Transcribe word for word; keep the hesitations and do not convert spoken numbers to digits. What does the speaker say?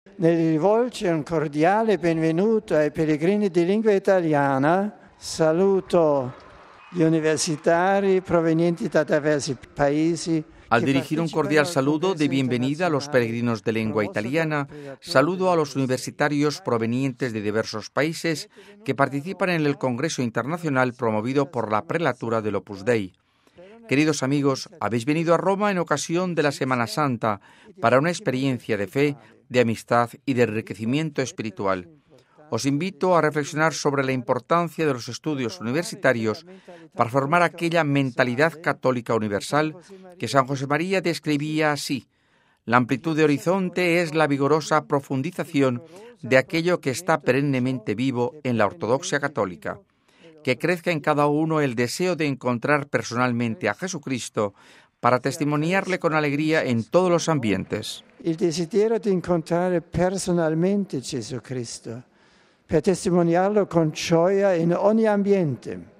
Nel rivolgere un cordiale benvenuto ai pellegrini di lingua italiana, saluto gli universitari provenienti da diversi paesi. Al dirigir un cordial saludo de bienvenida a los peregrinos de lengua italiana, saludo a los universitarios provenientes de diversos países que participan en el Congreso Internacional promovido por la prelatura del Opus Dei. Queridos amigos, habéis venido a Roma en ocasión de la Semana Santa para una experiencia de fe, de amistad y de enriquecimiento espiritual. Os invito a reflexionar sobre la importancia de los estudios universitarios para formar aquella mentalidad católica universal que San José María describía así: la amplitud de horizonte es la vigorosa profundización de aquello que está perennemente vivo en la ortodoxia católica. Que crezca en cada uno el deseo de encontrar personalmente a Jesucristo para testimoniarle con alegría en todos los ambientes. Il desiderio di incontrare personalmente Gesù Cristo, per testimoniarlo con gioia in ogni ambiente.